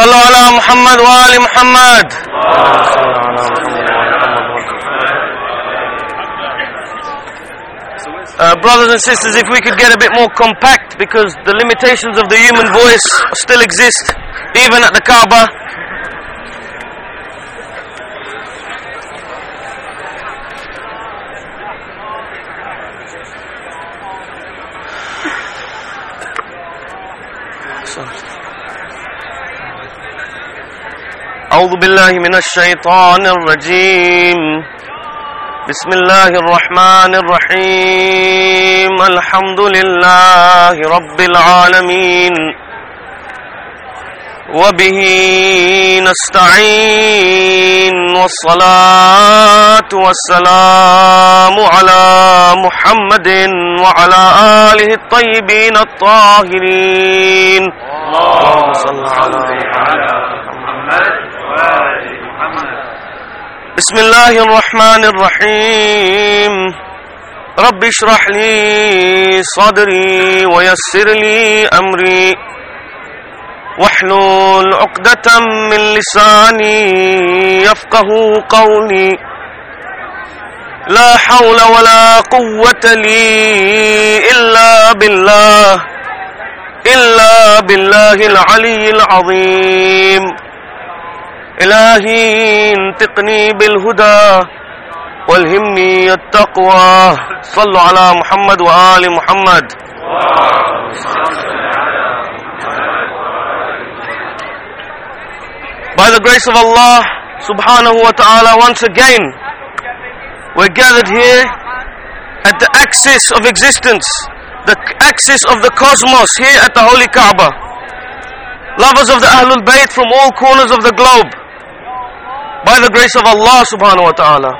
صلوا على محمد وآل محمد. Brothers and sisters, if we could get a bit more compact, because the limitations of the human voice still exist, even at the Kaaba. أعوذ بالله من الشيطان الرجيم. بسم الله الرحمن الرحيم. الحمد لله رب العالمين وبه نستعين، والصلاة والسلام على محمد وعلى آله الطيبين الطاهرين. اللهم صل على محمد. بسم الله الرحمن الرحيم. رب اشرح لي صدري ويسر لي أمري واحلل عقدة من لساني يفقه قولي. لا حول ولا قوة لي إلا بالله العلي العظيم. إلهي انطقني بالهدى والهمني التقوى. صلوا على محمد وآل محمد. By the grace of Allah subhanahu wa ta'ala, once again we're gathered here at the axis of existence, the axis of the cosmos, here at the Holy Kaaba. Lovers of the Ahlul Bayt from all corners of the globe, by the grace of Allah subhanahu wa ta'ala.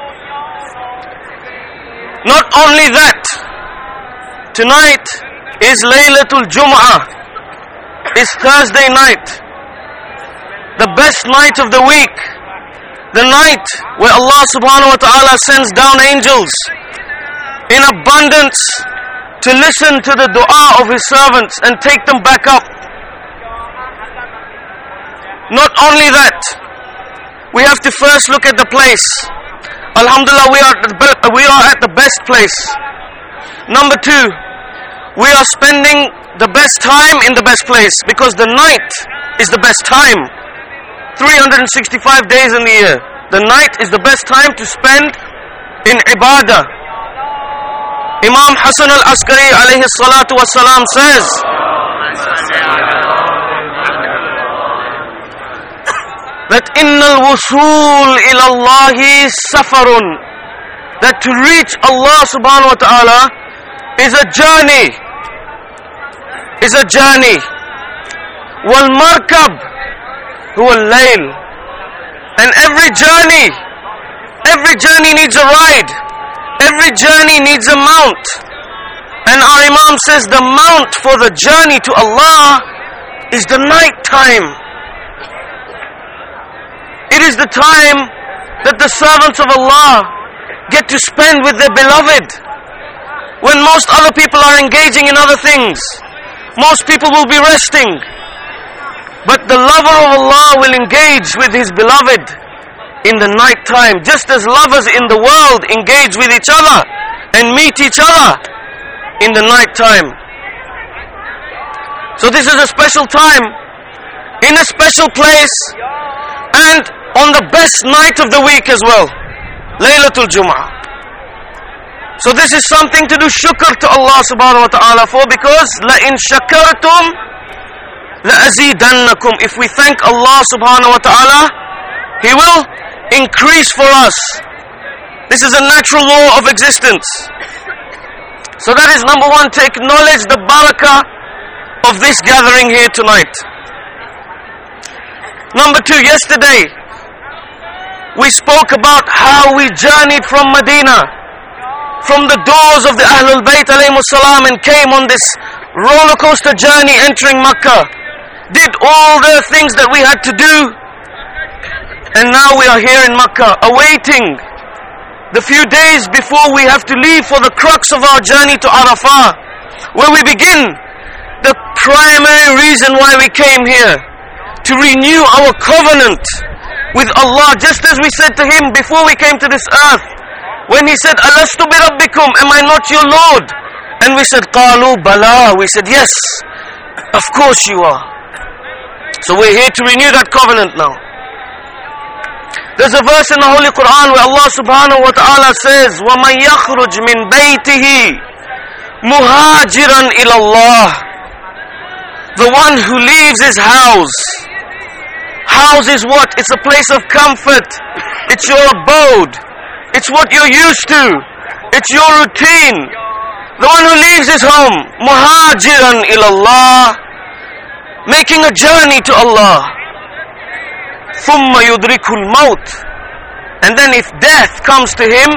Not only that, tonight is Laylatul Jum'ah, is Thursday night, the best night of the week, the night where Allah subhanahu wa ta'ala sends down angels in abundance to listen to the dua of His servants and take them back up. Not only that, we have to first look at the place. Alhamdulillah, we are at the best place. Number two, we are spending the best time in the best place, because the night is the best time. 365 days in the year, the night is the best time to spend in ibadah. Imam Hassan al-Askari alayhi salatu wassalam says that innal wusul ila Allahi safarun, that to reach Allah subhanahu wa ta'ala is a journey. Wal markab huwa al-layl, and every journey needs a ride, every journey needs a mount. And our Imam says the mount for the journey to Allah is the night time. It is the time that the servants of Allah get to spend with their beloved. When most other people are engaging in other things, most people will be resting. But the lover of Allah will engage with his beloved in the night time, just as lovers in the world engage with each other and meet each other in the night time. So this is a special time, in a special place, and on the best night of the week as well, Laylatul Jum'ah. So this is something to do shukr to Allah subhanahu wa ta'ala for, because لَإِن شَكَرْتُمْ لَأَزِيدَنَّكُمْ. If we thank Allah subhanahu wa ta'ala, He will increase for us. This is a natural law of existence. So that is number one, to acknowledge the barakah of this gathering here tonight. Number two, yesterday we spoke about how we journeyed from Medina, from the doors of the Ahlul Bayt alayhimus salam, and came on this roller coaster journey entering Makkah. Did all the things that we had to do, and now we are here in Makkah, awaiting the few days before we have to leave for the crux of our journey to Arafah, where we begin the primary reason why we came here, to renew our covenant with Allah, just as we said to Him before we came to this earth, when He said, Alastu bi Rabbikum, am I not your Lord? And we said, Qalu Bala, we said, yes, of course you are. So we're here to renew that covenant now. There's a verse in the Holy Quran where Allah subhanahu wa ta'ala says, وَمَنْ يَخْرُجْ مِنْ بَيْتِهِ مُهَاجِرًا إِلَى اللَّهِ. The one who leaves his house. House is what? It's a place of comfort. It's your abode. It's what you're used to. It's your routine. The one who leaves his home, مُهَاجِرًا إِلَى اللَّهِ, making a journey to Allah. ثُمَّ يُدْرِكُ الْمَوْتِ. And then if death comes to him,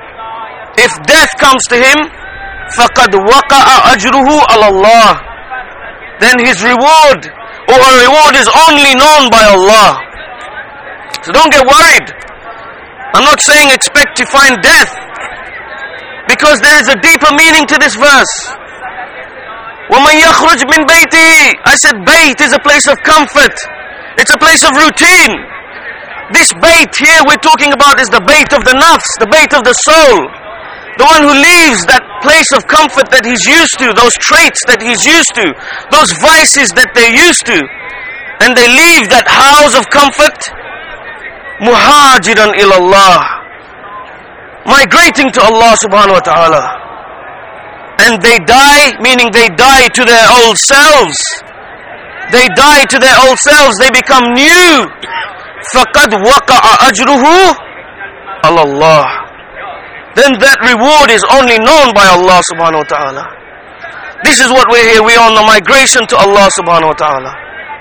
فَقَدْ وَقَعَ أَجْرُهُ عَلَى اللَّهِ. Then his reward, or a reward, is only known by Allah. So don't get worried. I'm not saying expect to find death, because there is a deeper meaning to this verse. وَمَنْ يَخْرُجْ مِنْ بَيْتِهِ. I said bayt is a place of comfort. It's a place of routine. This bayt here we're talking about is the bayt of the nafs, the bayt of the soul. The one who leaves that place of comfort that he's used to, those traits that he's used to, those vices that they're used to, and they leave that house of comfort, muhajiran ilallah, migrating to Allah subhanahu wa ta'ala. And they die, meaning they die to their old selves. They die to their old selves, they become new. فَقَدْ وَقَعَ أَجْرُهُ عَلَى اللَّهِ. Then that reward is only known by Allah subhanahu wa ta'ala. This is what we're here. We are on the migration to Allah subhanahu wa ta'ala.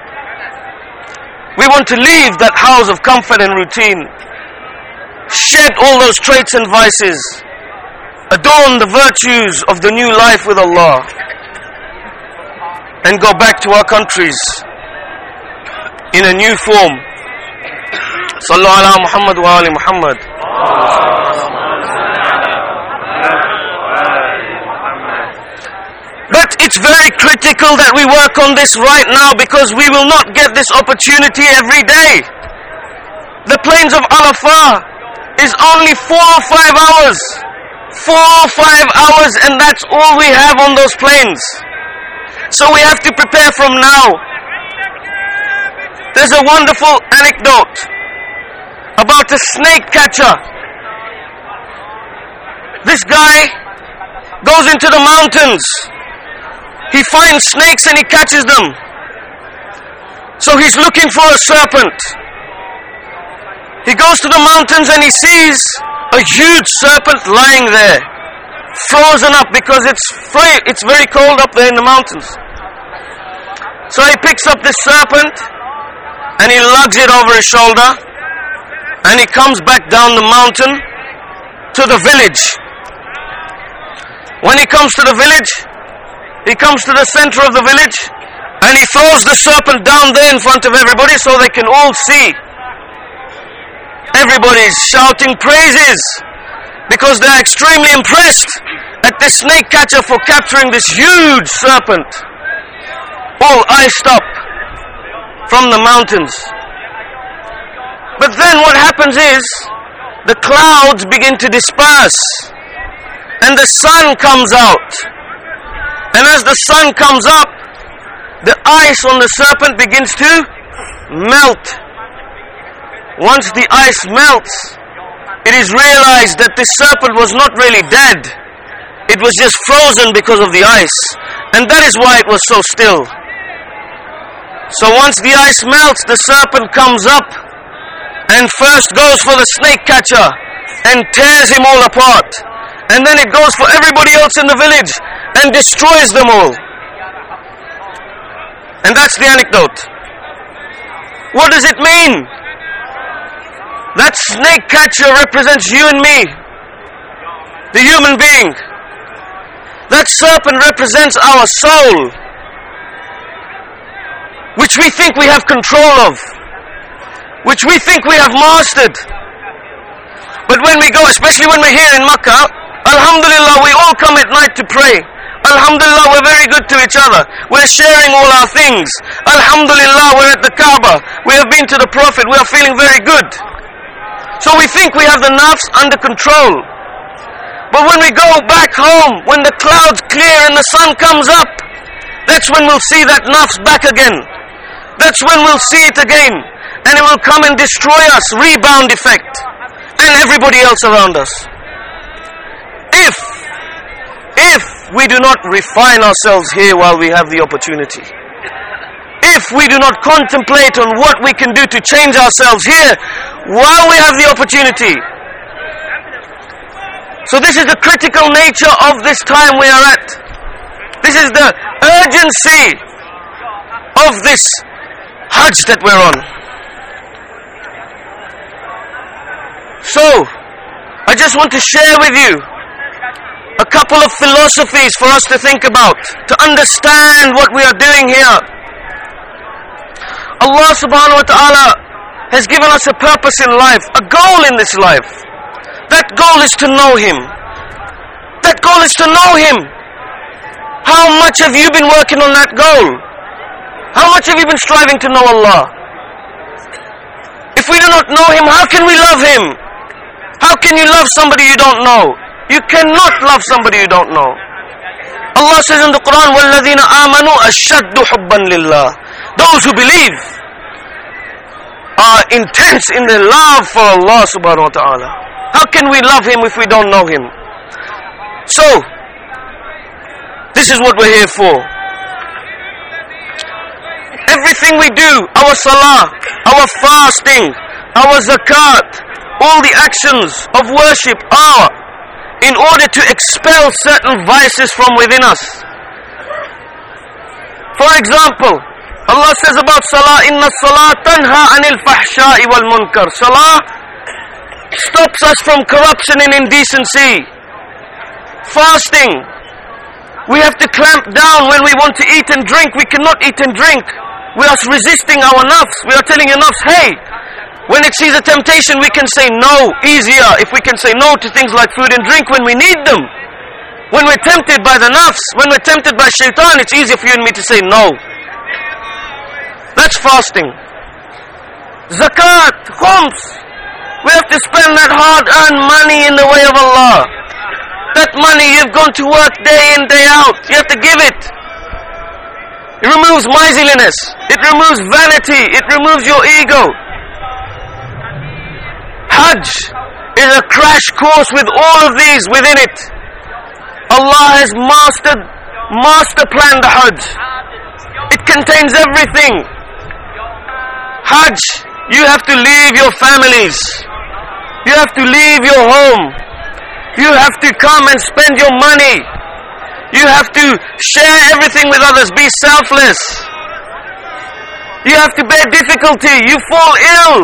We want to leave that house of comfort and routine. Shed all those traits and vices. Adorn the virtues of the new life with Allah. And go back to our countries in a new form. Sallu ala Muhammad wa ali Muhammad. But it's very critical that we work on this right now, because we will not get this opportunity every day. The plains of Arafah is only 4 or 5 hours. 4 or 5 hours, and that's all we have on those plains. So we have to prepare from now. There's a wonderful anecdote about a snake catcher. This guy goes into the mountains. He finds snakes and he catches them. So he's looking for a serpent. He goes to the mountains and he sees a huge serpent lying there, frozen up, because it's very cold up there in the mountains. So he picks up this serpent and he lugs it over his shoulder, and he comes back down the mountain to the village. When he comes to the village, he comes to the center of the village and he throws the serpent down there in front of everybody so they can all see. Everybody's shouting praises because they're extremely impressed at this snake catcher for capturing this huge serpent, all iced up from the mountains. But then what happens is the clouds begin to disperse and the sun comes out. And as the sun comes up, the ice on the serpent begins to melt. Once the ice melts, it is realized that this serpent was not really dead. It was just frozen because of the ice. And that is why it was so still. So once the ice melts, the serpent comes up and first goes for the snake catcher and tears him all apart. And then it goes for everybody else in the village and destroys them all. And that's the anecdote. What does it mean? That snake catcher represents you and me, the human being. That serpent represents our soul, which we think we have control of, which we think we have mastered. But when we go, especially when we're here in Makkah, Alhamdulillah, we all come at night to pray. Alhamdulillah, we're very good to each other. We're sharing all our things. Alhamdulillah, we're at the Kaaba. We have been to the Prophet. We are feeling very good. So we think we have the nafs under control. But when we go back home, when the clouds clear and the sun comes up, that's when we'll see that nafs back again. That's when we'll see it again. And it will come and destroy us, rebound effect. And everybody else around us. If we do not refine ourselves here while we have the opportunity, if we do not contemplate on what we can do to change ourselves here while we have the opportunity. So this is the critical nature of this time we are at. This is the urgency of this Hajj that we're on. So, I just want to share with you a couple of philosophies for us to think about, to understand what we are doing here. Allah subhanahu wa ta'ala has given us a purpose in life, a goal in this life. That goal is to know Him. That goal is to know Him. How much have you been working on that goal? How much have you been striving to know Allah? If we do not know Him, how can we love Him? How can you love somebody you don't know? You cannot love somebody you don't know. Allah says in the Quran, وَالَّذِينَ آمَنُوا أَشَّدُّ حُبًّا لِلَّهِ. Those who believe are intense in their love for Allah subhanahu wa ta'ala. How can we love Him if we don't know Him? So, this is what we're here for. Everything we do, our salah, our fasting, our zakat, all the actions of worship are in order to expel certain vices from within us. For example, Allah says about salah, inna salah tanha anil fahsha'i wal munkar. Salah stops us from corruption and indecency. Fasting, we have to clamp down when we want to eat and drink. We cannot eat and drink. We are resisting our nafs. We are telling your nafs, hey, when it sees a temptation, we can say no easier. If we can say no to things like food and drink when we need them. When we're tempted by the nafs, when we're tempted by shaitan, it's easier for you and me to say no. That's fasting. Zakat, khums. We have to spend that hard-earned money in the way of Allah. That money you've gone to work day in, day out. You have to give it. It removes miserliness. It removes vanity. It removes your ego. Hajj is a crash course with all of these within it. Allah has master planned the Hajj. It contains everything. Hajj, you have to leave your families. You have to leave your home. You have to come and spend your money. You have to share everything with others. Be selfless. You have to bear difficulty. You fall ill.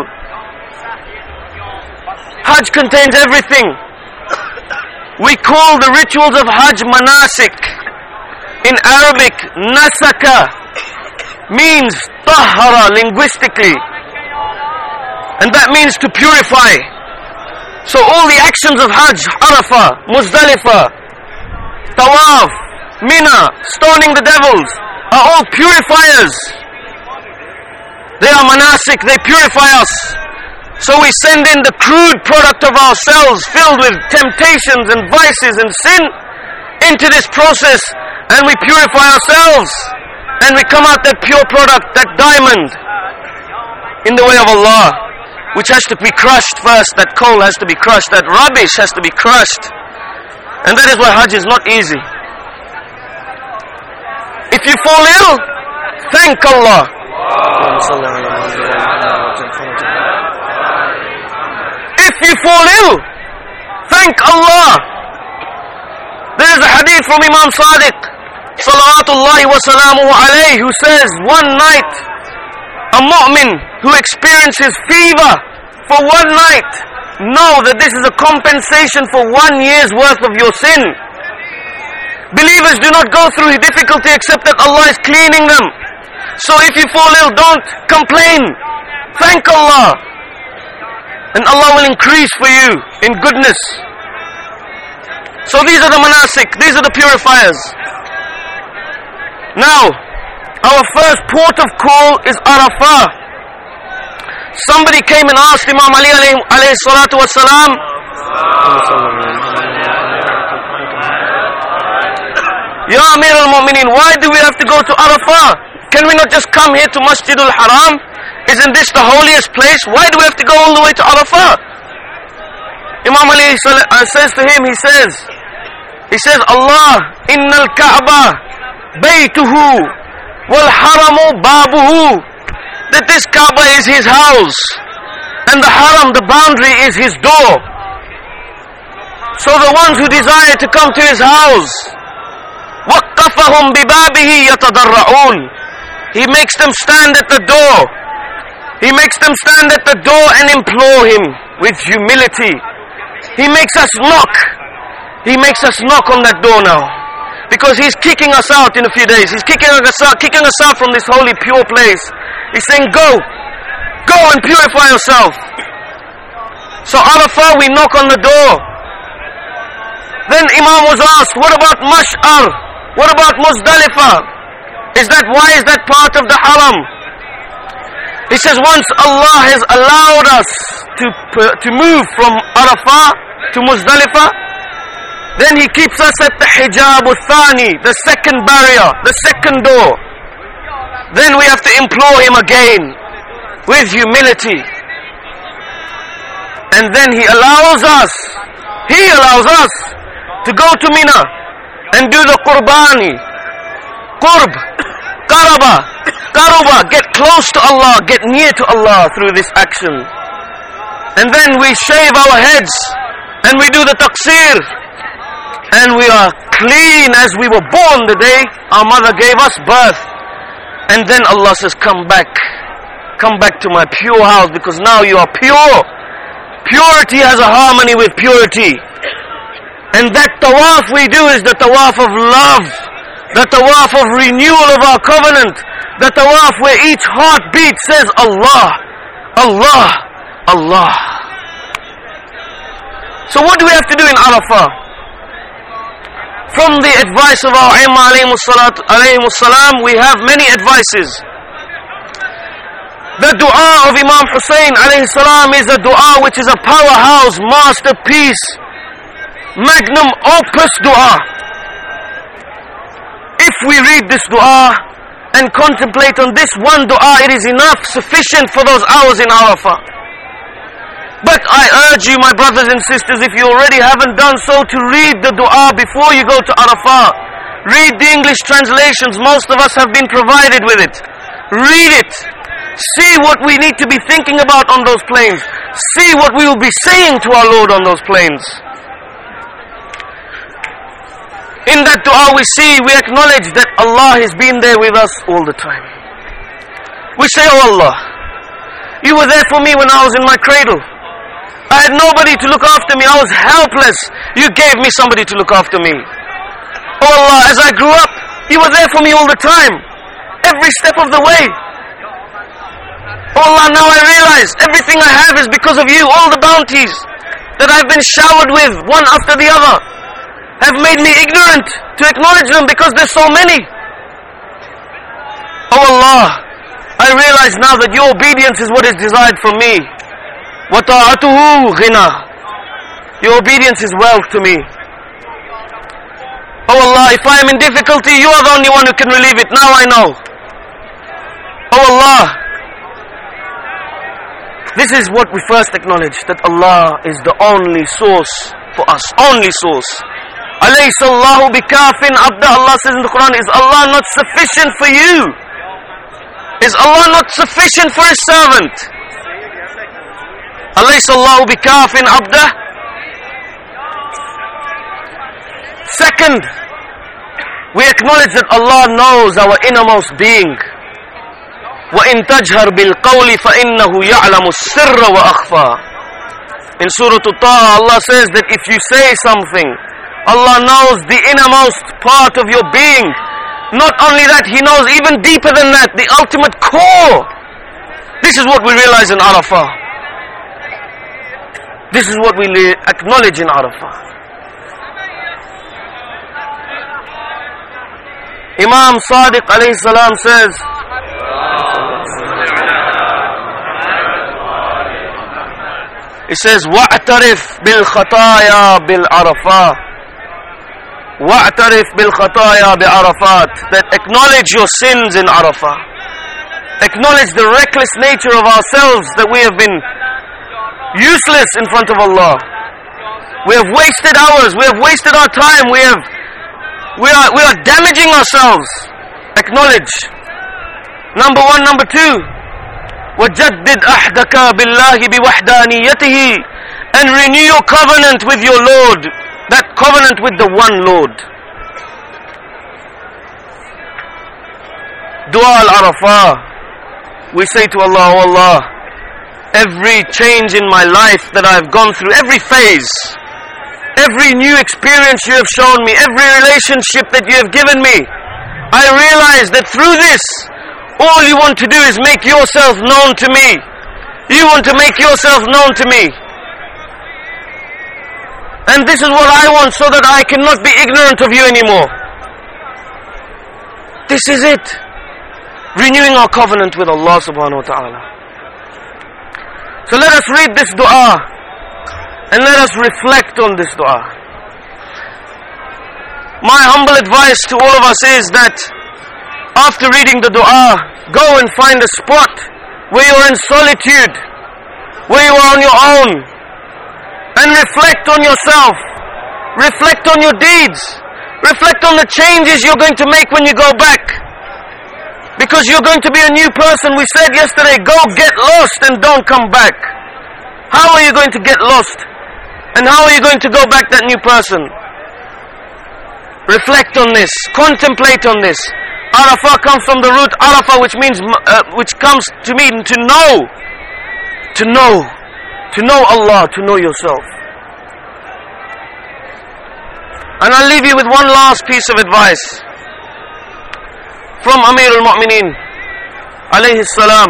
Hajj contains everything. We call the rituals of Hajj manasik. In Arabic, nasaka means tahara linguistically. And that means to purify. So all the actions of Hajj, Arafah, Muzdalifah, Tawaf, Mina, stoning the devils, are all purifiers. They are manasik, they purify us. So we send in the crude product of ourselves filled with temptations and vices and sin into this process, and we purify ourselves and we come out that pure product, that diamond in the way of Allah, which has to be crushed first. That coal has to be crushed, that rubbish has to be crushed. And that is why Hajj is not easy. If you fall ill, thank Allah. If you fall ill, thank Allah. There is a hadith from Imam Sadiq, salawatullahi wa salamuhu alayhi, who says, one night, a mu'min who experiences fever for one night, know that this is a compensation for 1 year's worth of your sin. Believers do not go through difficulty except that Allah is cleaning them. So if you fall ill, don't complain. Thank Allah. And Allah will increase for you in goodness. So these are the manasik, these are the purifiers. Now, our first port of call is Arafah. Somebody came and asked Imam Ali alayhi salatu wasalam, Ya Amir al-Mu'mineen, why do we have to go to Arafah? Can we not just come here to Masjid al-Haram? Isn't this the holiest place? Why do we have to go all the way to Arafah? Imam Ali says to him, he says, Allah, innal Kaaba baytuhu wal haramu babuhu. That this Kaaba is his house, and the Haram, the boundary, is his door. So the ones who desire to come to his house, وَقَّفَهُمْ بِبَابِهِ يَتَضَرَّعُونَ. He makes them stand at the door. He makes them stand at the door and implore him with humility. He makes us knock. He makes us knock on that door now. Because he's kicking us out in a few days. He's kicking us out from this holy, pure place. He's saying, go and purify yourself. So Arafah, we knock on the door. Then Imam was asked, what about Mash'ar? What about Muzdalifah? Why is that part of the Haram? He says, once Allah has allowed us to move from Arafah to Muzdalifah, then He keeps us at the Hijab al-Thani, the second barrier, the second door. Then we have to implore Him again with humility. And then He allows us to go to Mina and do the Qurbani, Karuba, get close to Allah, get near to Allah through this action. And then we shave our heads and we do the taqsir, and we are clean as we were born the day our mother gave us birth. And then Allah says, come back to my pure house, because now you are pure. Purity has a harmony with purity. And that tawaf we do is the tawaf of love, the tawaf of renewal of our covenant, the tawaf where each heartbeat says Allah, Allah, Allah. So what do we have to do in Arafah? From the advice of our Imam alayhi salam, we have many advices. The dua of Imam Hussein alayhi salam is a dua which is a powerhouse, masterpiece, magnum opus dua. If we read this dua and contemplate on this one dua, it is enough, sufficient for those hours in Arafah. But I urge you, my brothers and sisters, if you already haven't done so, to read the dua before you go to Arafah. Read the English translations. Most of us have been provided with it. Read it. See what we need to be thinking about on those planes. See what we will be saying to our Lord on those planes. In that dua we acknowledge that Allah has been there with us all the time. We say, oh Allah, you were there for me when I was in my cradle. I had nobody to look after me. I was helpless. You gave me somebody to look after me. Oh Allah, as I grew up, you were there for me all the time. Every step of the way. Oh Allah, now I realize everything I have is because of you. All the bounties that I've been showered with, one after the other, have made me ignorant to acknowledge them because there's so many. Oh Allah, I realize now that your obedience is what is desired from me. وَطَاعَتُهُ غِنَى. Your obedience is wealth to me. Oh Allah, if I am in difficulty, you are the only one who can relieve it. Now I know. Oh Allah, this is what we first acknowledge, that Allah is the only source for us. Only source. Alaysa Allahu bikafin abda. Allah says in the Quran, is Allah not sufficient for you? Is Allah not sufficient for His servant? Alaysa Allahu bikafin abda. Second, we acknowledge that Allah knows our innermost being. وَإِن تَجْهَرْ بِالْقَوْلِ فَإِنَّهُ يَعْلَمُ السِّرَّ وَأَخْفَى. In Surah Taha, Allah says that if you say something, Allah knows the innermost part of your being. Not only that, He knows even deeper than that, the ultimate core. This is what we realize in Arafah. This is what we acknowledge in Arafah. Imam Sadiq alayhi salam says, he says, وَاعْتَرِفْ بِالْخَطَايَا بِالْعَرَفَاتِ وَاعْتَرِفْ بِالْخَطَايَا بِعَرَفَاتِ. That acknowledge your sins in Arafah. Acknowledge the reckless nature of ourselves, that we have been useless in front of Allah. We have wasted hours, we have wasted our time, we are damaging ourselves. Acknowledge. Number one. Number two, وَجَدِّدْ أَحْدَكَ بِاللَّهِ بِوَحْدَانِيَتِهِ, and renew your covenant with your Lord, that covenant with the one Lord. Dua al-Arafah. We say to Allah, oh Allah, every change in my life that I've gone through, every phase, every new experience you have shown me, every relationship that you have given me, I realize that through this, all you want to do is make yourself known to me. You want to make yourself known to me. And this is what I want, so that I cannot be ignorant of you anymore. This is it. Renewing our covenant with Allah subhanahu wa ta'ala. So let us read this dua, and let us reflect on this dua. My humble advice to all of us is that after reading the dua, go and find a spot where you are in solitude, where you are on your own, and reflect on yourself, reflect on your deeds, reflect on the changes you're going to make when you go back. Because you're going to be a new person. We said yesterday, go get lost and don't come back. How are you going to get lost? And how are you going to go back that new person? Reflect on this, contemplate on this. Arafah comes from the root Arafah, which means, which comes to mean to know. To know Allah, to know yourself. And I'll leave you with one last piece of advice from Amir al-Mu'mineen alayhi salam.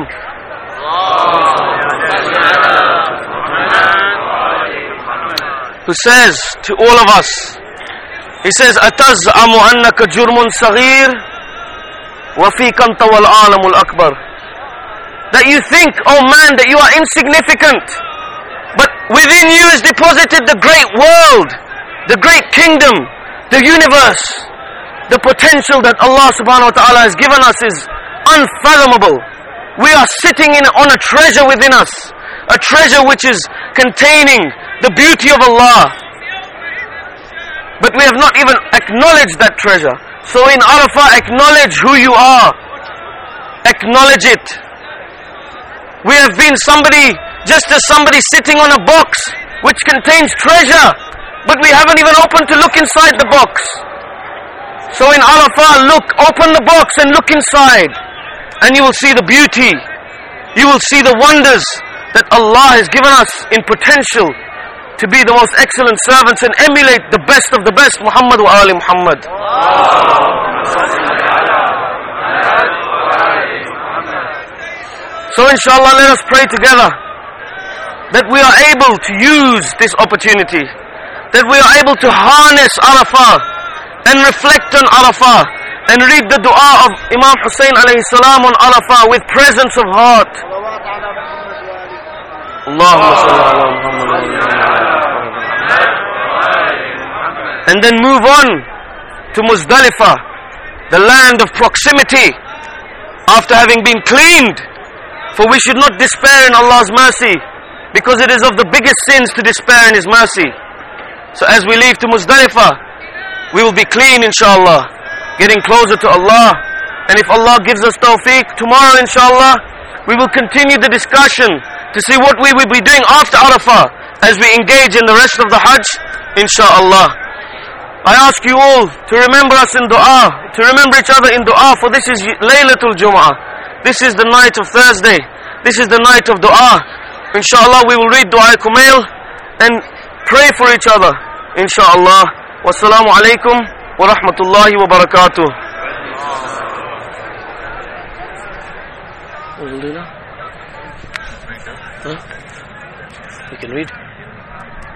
Who says to all of us, he says, أَتَزْعَمُ أَنَّكَ جُرْمٌ صَغِيرٌ وَفِيكَ أَنْتَ وَالْعَالَمُ الْأَكْبَرُ. That you think, oh man, that you are insignificant, but within you is deposited the great world, the great kingdom, the universe. The potential that Allah subhanahu wa ta'ala has given us is unfathomable. We are sitting on a treasure within us, a treasure which is containing the beauty of Allah. But we have not even acknowledged that treasure. So in Arafah, acknowledge who you are. Acknowledge it. We have been just as somebody sitting on a box which contains treasure, but we haven't even opened to look inside the box. So in Arafah, open the box and look inside, and you will see the beauty. You will see the wonders that Allah has given us in potential to be the most excellent servants and emulate the best of the best, Muhammad wa ali Muhammad. So inshallah, let us pray together that we are able to use this opportunity, that we are able to harness Arafah and reflect on Arafah and read the dua of Imam Hussein alayhi salam on Arafah with presence of heart. Allahumma salli ala Muhammad. And then move on to Muzdalifah, the land of proximity, after having been cleaned. For we should not despair in Allah's mercy, because it is of the biggest sins to despair in His mercy. So as we leave to Muzdalifah, we will be clean inshallah, getting closer to Allah. And if Allah gives us tawfiq, tomorrow inshallah, we will continue the discussion to see what we will be doing after Arafah as we engage in the rest of the Hajj, inshallah. I ask you all to remember us in dua, to remember each other in dua, for this is Laylatul Jum'ah. This is the night of Thursday. This is the night of dua. Inshallah, we will read Dua Kumail and pray for each other, inshallah. Wassalamu alaikum wa rahmatullahi wa barakatuh. Huh? You can read.